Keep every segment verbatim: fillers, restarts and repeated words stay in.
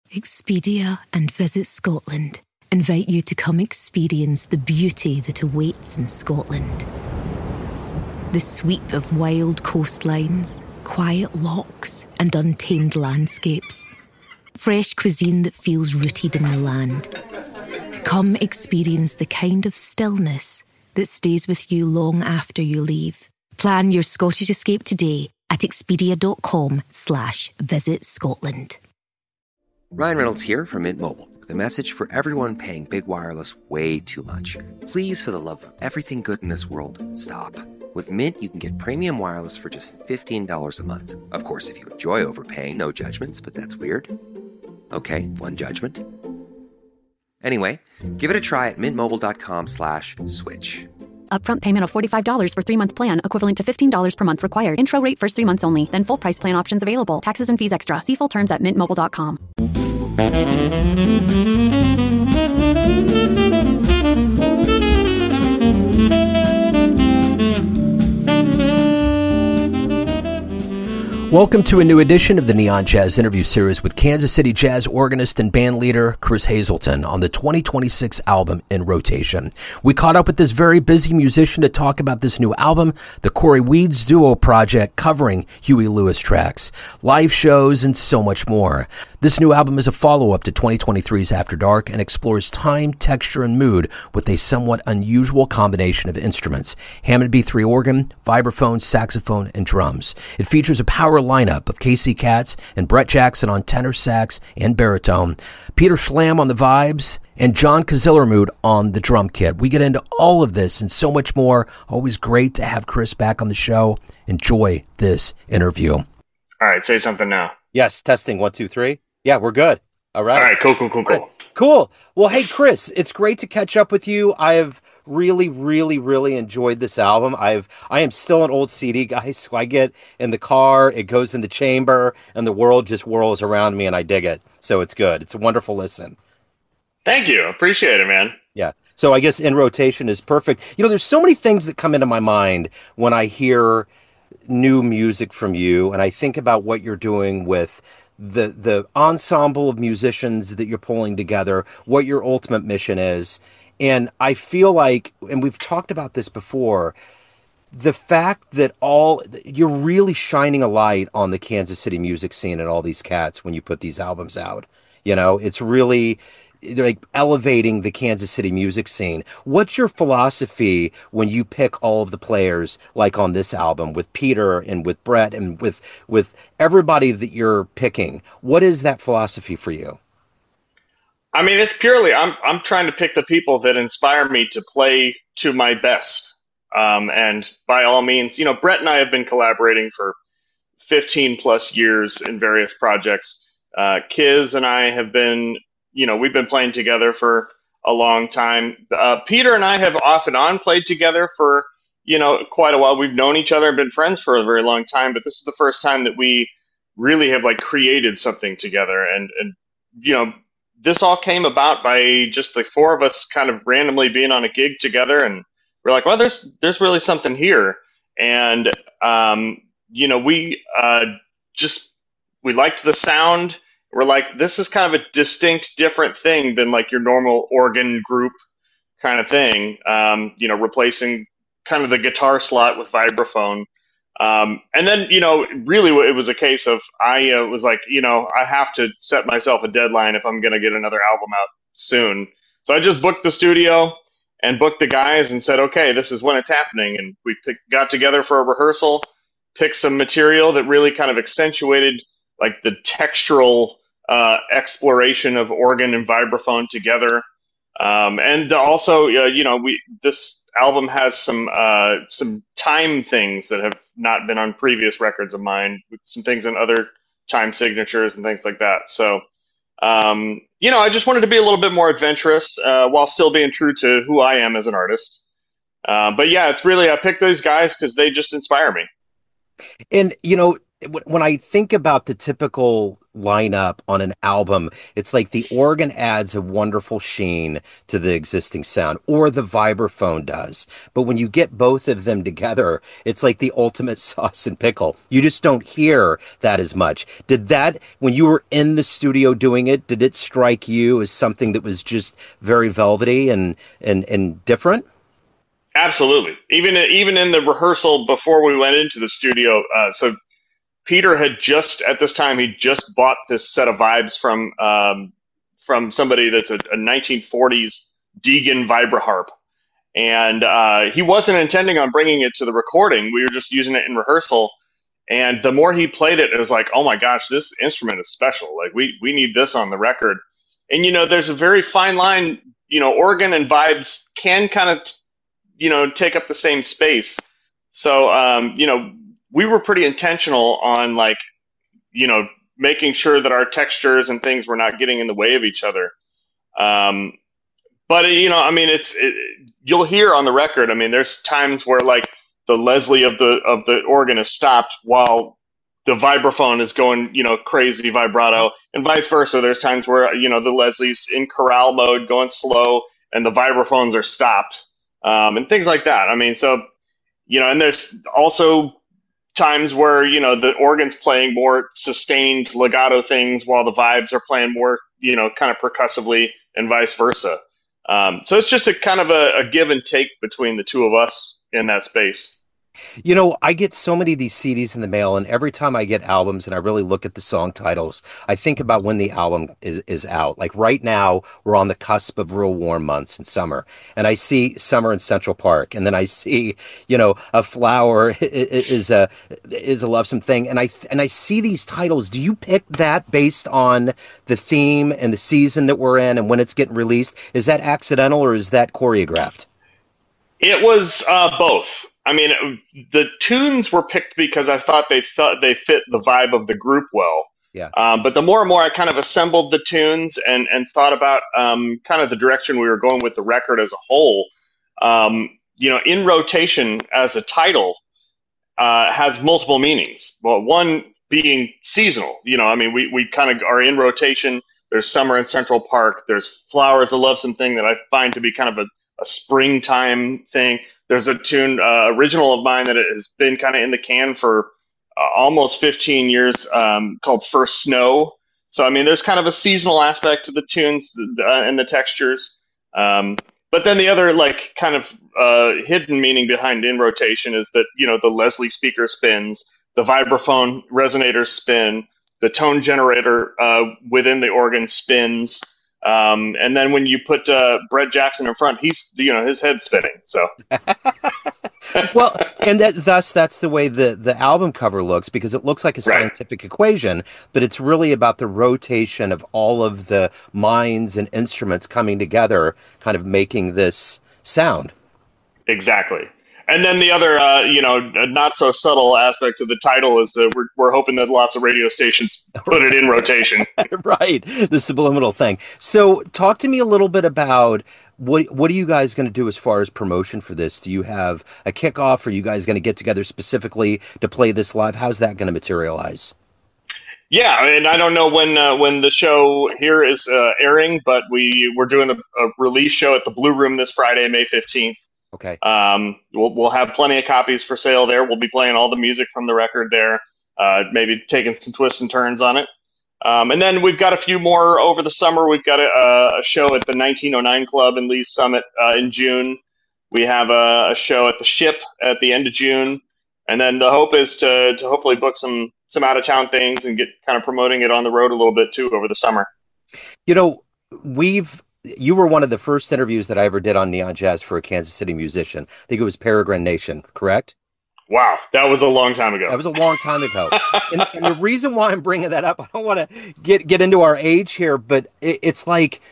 Expedia and Visit Scotland invite you to come experience the beauty that awaits in Scotland. The sweep of wild coastlines, quiet lochs, and untamed landscapes. Fresh cuisine that feels rooted in the land. Come experience the kind of stillness that stays with you long after you leave. Plan your Scottish escape today at expedia.com slash visit Scotland. Ryan Reynolds here from Mint Mobile with a message for everyone paying big wireless way too much. Please, for the love of everything good in this world, stop. With Mint, you can get premium wireless for just fifteen dollars a month. Of course, if you enjoy overpaying, no judgments, but that's weird. Okay, one judgment. Anyway, give it a try at mintmobile.com slash switch. Upfront payment of forty-five dollars for three-month plan, equivalent to fifteen dollars per month required. Intro rate first three months only, then full price plan options available. Taxes and fees extra. See full terms at mint mobile dot com. Welcome to a new edition of the Neon Jazz interview series with Kansas City Jazz organist and band leader Chris Hazelton on the twenty twenty-six album In Rotation. We caught up with this very busy musician to talk about this new album, the Corey Weeds Duo project covering Huey Lewis tracks, live shows, and so much more. This new album is a follow-up to twenty twenty-three's After Dark and explores time, texture, and mood with a somewhat unusual combination of instruments: Hammond B three organ, vibraphone, saxophone, and drums. It features a power lineup of Casey Katz and Brett Jackson on tenor sax and baritone, Peter Schlam on the vibes, and John Kazillermood on the drum kit. We get into all of this and so much more. Always great to have Chris back on the show. Enjoy this interview. All right, say something now. Yes, testing, one, two, three. Yeah, we're good. All right. All right, cool, cool, cool, cool. Cool. Well, hey, Chris, it's great to catch up with you. I have really, really, really enjoyed this album. I've, I am still an old C D guy, so I get in the car, it goes in the chamber, and the world just whirls around me, and I dig it. So it's good. It's a wonderful listen. Thank you. Appreciate it, man. Yeah. So I guess In Rotation is perfect. You know, there's so many things that come into my mind when I hear new music from you, and I think about what you're doing with the the ensemble of musicians that you're pulling together, what your ultimate mission is. And I feel like, and we've talked about this before, the fact that all, you're really shining a light on the Kansas City music scene and all these cats when you put these albums out. You know, it's really like elevating the Kansas City music scene. What's your philosophy when you pick all of the players, like on this album with Peter and with Brett and with with everybody that you're picking? What is that philosophy for you? I mean, it's purely, I'm I'm trying to pick the people that inspire me to play to my best. Um, and by all means, you know, Brett and I have been collaborating for fifteen plus years in various projects. Uh, Kiz and I have been, you know, we've been playing together for a long time. Uh, Peter and I have off and on played together for, you know, quite a while. We've known each other and been friends for a very long time, but this is the first time that we really have like created something together. And, and, you know, this all came about by just the four of us kind of randomly being on a gig together, and we're like, well, there's there's really something here. And um, you know, we uh, just we liked the sound. We're like, this is kind of a distinct, different thing than like your normal organ group kind of thing. Um, you know, replacing kind of the guitar slot with vibraphone. Um, and then, you know, really it was a case of I uh, was like, you know, I have to set myself a deadline if I'm going to get another album out soon. So I just booked the studio and booked the guys and said, okay, this is when it's happening. And we pick, got together for a rehearsal, picked some material that really kind of accentuated like the textural uh, exploration of organ and vibraphone together. Um, and also, uh, you know, we this album has some uh, some time things that have not been on previous records of mine, with some things in other time signatures and things like that. So, um, you know, I just wanted to be a little bit more adventurous uh, while still being true to who I am as an artist. Uh, but yeah, it's really, I picked those guys because they just inspire me. And, you know, when I think about the typical line up on an album, it's like the organ adds a wonderful sheen to the existing sound, or the vibraphone does. But when you get both of them together, it's like the ultimate sauce and pickle. You just don't hear that as much. Did that, when you were in the studio doing it, did it strike you as something that was just very velvety and and and different? Absolutely. Even even in the rehearsal before we went into the studio, uh, so Peter had just, at this time, he just bought this set of vibes from um, from somebody that's a, a nineteen forties Deegan Vibraharp. And uh, he wasn't intending on bringing it to the recording. We were just using it in rehearsal. And the more he played it, it was like, oh my gosh, this instrument is special. Like, we, we need this on the record. And, you know, there's a very fine line, you know, organ and vibes can kind of, you know, take up the same space. So, um, you know, we were pretty intentional on, like, you know, making sure that our textures and things were not getting in the way of each other. Um, but, you know, I mean, it's, it, you'll hear on the record, I mean, there's times where, like, the Leslie of the, of the organ is stopped while the vibraphone is going, you know, crazy vibrato, and vice versa. There's times where, you know, the Leslie's in chorale mode going slow and the vibraphones are stopped, um, and things like that. I mean, so, you know, and there's also times where, you know, the organ's playing more sustained legato things while the vibes are playing more, you know, kind of percussively, and vice versa. Um, so it's just a kind of a, a give and take between the two of us in that space. You know, I get so many of these C Ds in the mail, and every time I get albums and I really look at the song titles, I think about when the album is, is out. Like right now, we're on the cusp of real warm months in summer, and I see Summer in Central Park, and then I see, you know, A Flower is a is a lovesome thing, and I and I see these titles. Do you pick that based on the theme and the season that we're in and when it's getting released? Is that accidental or is that choreographed? It was uh, both. I mean, the tunes were picked because I thought they thought they fit the vibe of the group well. Yeah. Um, but the more and more I kind of assembled the tunes and, and thought about um, kind of the direction we were going with the record as a whole, um, you know, In Rotation as a title uh, has multiple meanings. Well, one being seasonal. You know, I mean, we, we kind of are in rotation. There's Summer in Central Park. There's Flowers, a Lovesome Thing that I find to be kind of a, a springtime thing. There's a tune, uh, original of mine that has been kind of in the can for uh, almost fifteen years, um, called First Snow. So, I mean, there's kind of a seasonal aspect to the tunes uh, and the textures. Um, but then the other, like, kind of uh, hidden meaning behind In Rotation is that, you know, the Leslie speaker spins, the vibraphone resonators spin, the tone generator uh, within the organ spins. Um, and then when you put uh, Brett Jackson in front, he's, you know, his head's spinning. So, well, and that, thus that's the way the, the album cover looks, because it looks like a scientific right. equation, but it's really about the rotation of all of the minds and instruments coming together, kind of making this sound. Exactly. And then the other, uh, you know, not so subtle aspect of the title is uh, we're we're hoping that lots of radio stations put it in rotation. Right, the subliminal thing. So, talk to me a little bit about what what are you guys going to do as far as promotion for this? Do you have a kickoff? Are you guys going to get together specifically to play this live? How's that going to materialize? Yeah, and I don't know when uh, when the show here is uh, airing, but we we're doing a, a release show at the Blue Room this Friday, May fifteenth. Okay. Um, we'll we'll have plenty of copies for sale there. We'll be playing all the music from the record there, uh, maybe taking some twists and turns on it. Um, and then we've got a few more over the summer. We've got a, a show at the nineteen oh nine Club in Lee's Summit uh, in June. We have a, a show at the Ship at the end of June. And then the hope is to to hopefully book some some out of town things and get kind of promoting it on the road a little bit too over the summer. You know, we've. You were one of the first interviews that I ever did on Neon Jazz for a Kansas City musician. I think it was Peregrine Nation, correct? Wow, that was a long time ago. That was a long time ago. and, and the reason why I'm bringing that up, I don't want to get, get into our age here, but it, it's like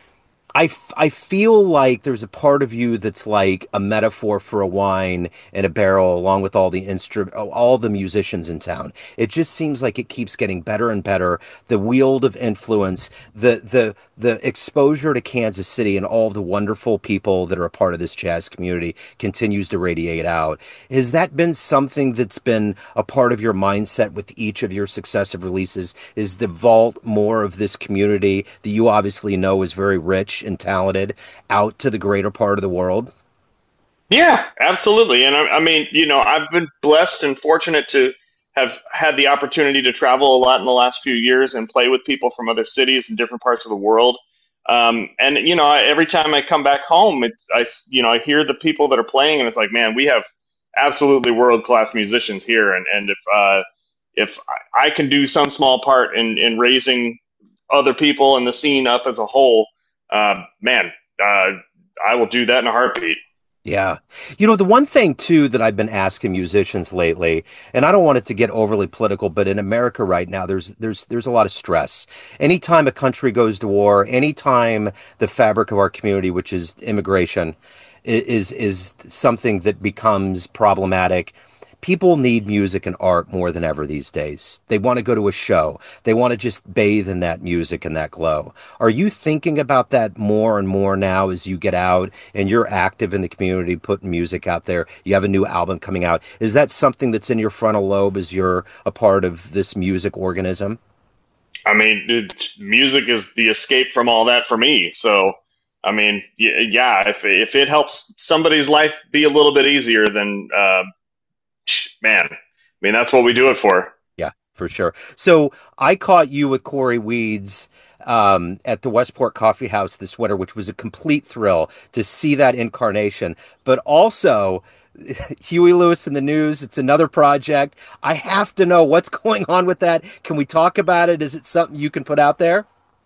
I, f- I feel like there's a part of you that's like a metaphor for a wine in a barrel, along with all the instru- all the musicians in town. It just seems like it keeps getting better and better. The wield of influence, the the the exposure to Kansas City and all the wonderful people that are a part of this jazz community continues to radiate out. Has that been something that's been a part of your mindset with each of your successive releases? Is the vault more of this community that you obviously know is very rich and talented out to the greater part of the world? Yeah, absolutely. And I, I mean, you know, I've been blessed and fortunate to have had the opportunity to travel a lot in the last few years and play with people from other cities and different parts of the world. Um, and you know, I, every time I come back home, it's I, s- you know, I hear the people that are playing, and it's like, man, we have absolutely world class musicians here. And and if uh, if I I can do some small part in in raising other people and the scene up as a whole, uh, man, uh, I will do that in a heartbeat. Yeah. You know, the one thing too that I've been asking musicians lately, and I don't want it to get overly political, but in America right now, there's there's there's a lot of stress. Anytime a country goes to war, anytime the fabric of our community, which is immigration, i- is is something that becomes problematic. People need music and art more than ever these days. They want to go to a show. They want to just bathe in that music and that glow. Are you thinking about that more and more now as you get out and you're active in the community, putting music out there? You have a new album coming out. Is that something that's in your frontal lobe as you're a part of this music organism? I mean, it, music is the escape from all that for me. So, I mean, y- yeah, if if it helps somebody's life be a little bit easier, then uh, man, I mean, that's what we do it for. Yeah, for sure. So I caught you with Corey Weeds um, at the Westport Coffee House this winter, which was a complete thrill to see that incarnation. But also, Huey Lewis in the News, it's another project. I have to know what's going on with that. Can we talk about it? Is it something you can put out there?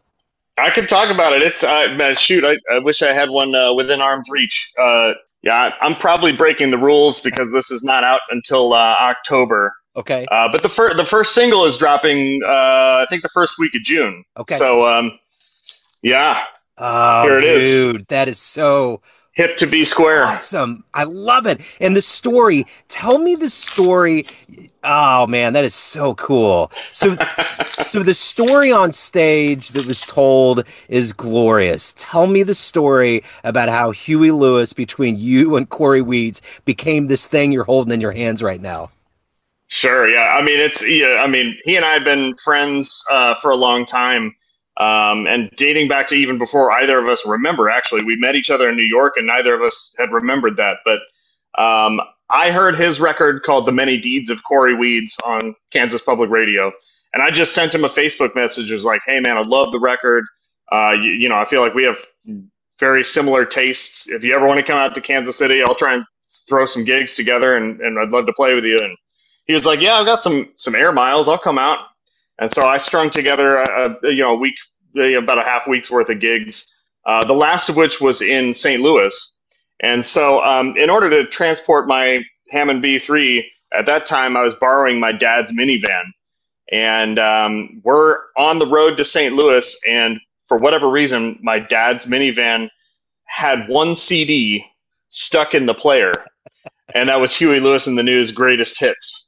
I can talk about it. It's uh, man, shoot. I, I wish I had one uh, within arm's reach. Uh, yeah, I- I'm probably breaking the rules because this is not out until uh, October. Okay. Uh, but the first the first single is dropping. Uh, I think the first week of June. Okay. So um, yeah, Oh, here it is. dude, that is so Hip to be square. awesome. I love it. And the story, tell me the story. Oh man, that is so cool. So so the story on stage that was told is glorious. Tell me the story about how Huey Lewis between you and Corey Weeds became this thing you're holding in your hands right now. Sure. Yeah. I mean, it's yeah. I mean, he and I have been friends uh, for a long time, um, and dating back to even before either of us remember. Actually, we met each other in New York, and neither of us had remembered that. But um, I heard his record called "The Many Deeds of Corey Weeds" on Kansas Public Radio, and I just sent him a Facebook message. It was like, "Hey, man, I love the record. Uh, you, you know, I feel like we have very similar tastes. If you ever want to come out to Kansas City, I'll try and throw some gigs together, and, and I'd love to play with you." And he was like, "Yeah, I've got some some air miles. I'll come out." And so I strung together, a, a, you know, a week, about a half week's worth of gigs. Uh, the last of which was in Saint Louis. And so, um, in order to transport my Hammond B three, at that time I was borrowing my dad's minivan, and um, we're on the road to Saint Louis. And for whatever reason, my dad's minivan had one C D stuck in the player, and that was Huey Lewis and the News' Greatest Hits.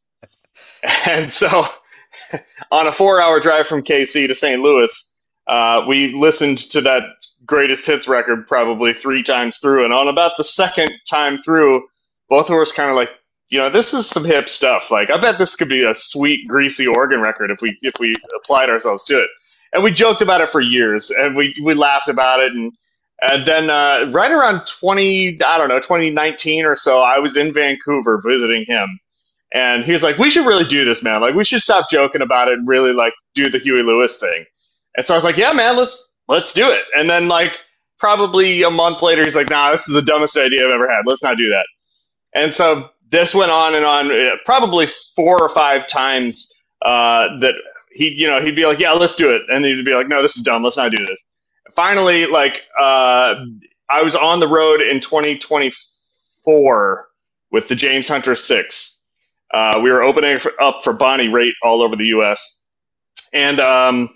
And so, on a four-hour drive from K C to Saint Louis, uh, we listened to that Greatest Hits record probably three times through. And on about the second time through, both of us kind of like, you know, this is some hip stuff. Like, I bet this could be a sweet, greasy organ record if we if we applied ourselves to it. And we joked about it for years, and we we laughed about it. And and then uh, right around twenty, I don't know, twenty nineteen or so, I was in Vancouver visiting him. And he was like, "We should really do this, man. Like, we should stop joking about it and really like do the Huey Lewis thing." And so I was like, "Yeah, man, let's let's do it." And then like probably a month later, he's like, "Nah, this is the dumbest idea I've ever had. Let's not do that." And so this went on and on, uh, probably four or five times. Uh, that he, you know, he'd be like, "Yeah, let's do it," and then he'd be like, "No, this is dumb. Let's not do this." Finally, like, uh, I was on the road in twenty twenty-four with the James Hunter Six. Uh, we were opening for, up for Bonnie Raitt all over the U S. And um,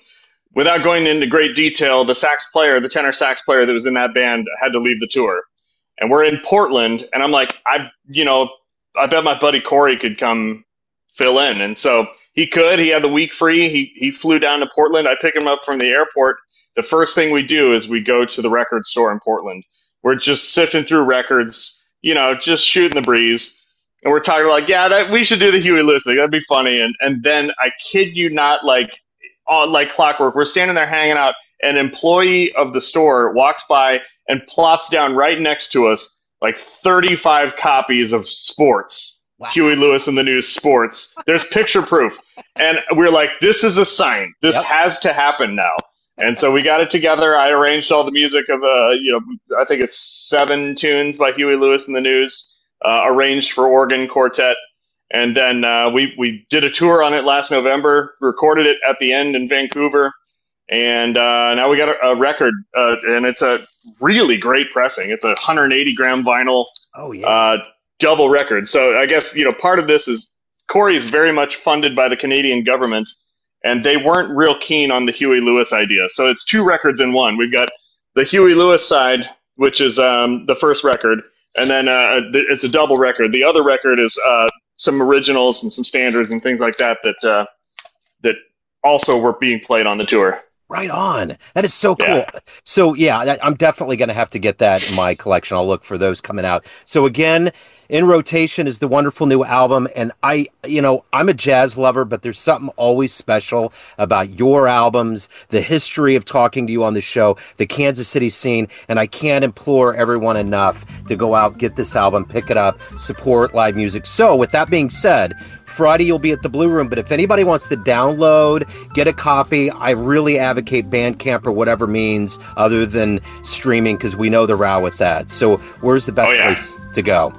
without going into great detail, the sax player, the tenor sax player that was in that band had to leave the tour. And we're in Portland, and I'm like, I, you know, I bet my buddy Corey could come fill in. And so he could. He had the week free. He he flew down to Portland. I pick him up from the airport. The first thing we do is we go to the record store in Portland. We're just sifting through records, you know, just shooting the breeze. And we're talking like, yeah, that we should do the Huey Lewis thing. That'd be funny. And and then I kid you not, like on like clockwork, we're standing there hanging out. An employee of the store walks by and plops down right next to us like thirty-five copies of Sports. Wow. Huey Lewis and the News Sports. There's picture proof. And we're like, this is a sign. This yep. has to happen now. And so we got it together. I arranged all the music of, uh, you know, I think it's seven tunes by Huey Lewis and the News, uh, arranged for organ quartet. And then uh, we, we did a tour on it last November, recorded it at the end in Vancouver. And uh, now we got a, a record, uh, and it's a really great pressing. It's a one hundred eighty gram vinyl oh, yeah. uh, double record. So I guess, you know, part of this is Corey is very much funded by the Canadian government. And they weren't real keen on the Huey Lewis idea. So it's two records in one. We've got the Huey Lewis side, which is um, the first record, and then uh, it's a double record. The other record is uh, some originals and some standards and things like that that uh, that also were being played on the tour. Right on. That is so cool. Yeah. So, yeah, I'm definitely going to have to get that in my collection. I'll look for those coming out. So, again, In Rotation is the wonderful new album. And I, you know, I'm a jazz lover, but there's something always special about your albums, the history of talking to you on the show, the Kansas City scene. And I can't implore everyone enough to go out, get this album, pick it up, support live music. So, with that being said, Friday you'll be at the Blue Room, but if anybody wants to download, get a copy, I really advocate Bandcamp or whatever means other than streaming, because we know the row with that. So where's the best oh, yeah. place to go?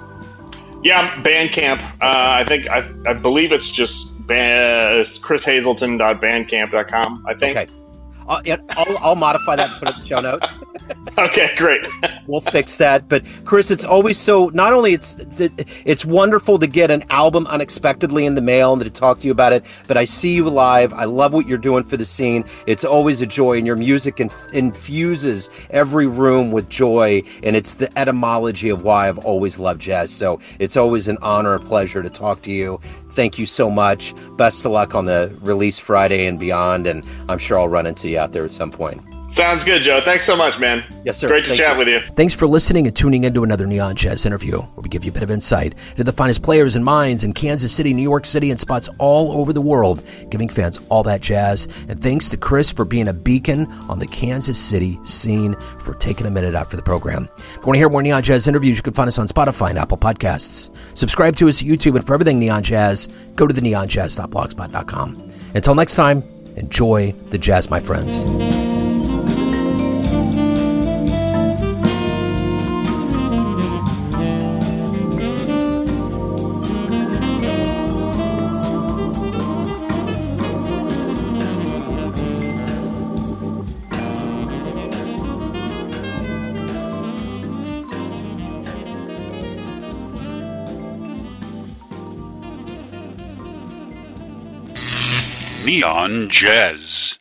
Yeah, Bandcamp. Uh, I think I, I believe it's just ban- chris hazelton dot bandcamp dot com. I think. Okay. I'll, I'll, I'll modify that and put it in the show notes. Okay, great. We'll fix that. But Chris, it's always so, not only it's it's wonderful to get an album unexpectedly in the mail and to talk to you about it, but I see you live. I love what you're doing for the scene. It's always a joy, and your music inf- infuses every room with joy, and it's the etymology of why I've always loved jazz. So it's always an honor and pleasure to talk to you. Thank you so much. Best of luck on the release Friday and beyond, and I'm sure I'll run into you out there at some point. Sounds good, Joe. Thanks so much, man. Yes, sir. Great to Thank chat you. with you. Thanks for listening and tuning into another Neon Jazz interview, where we give you a bit of insight into the finest players and minds in Kansas City, New York City, and spots all over the world, giving fans all that jazz. And thanks to Chris for being a beacon on the Kansas City scene, for taking a minute out for the program. If you want to hear more Neon Jazz interviews, you can find us on Spotify and Apple Podcasts. Subscribe to us at YouTube, and for everything Neon Jazz, go to the neon jazz dot blogspot dot com. Until next time, enjoy the jazz, my friends. Neon Jazz.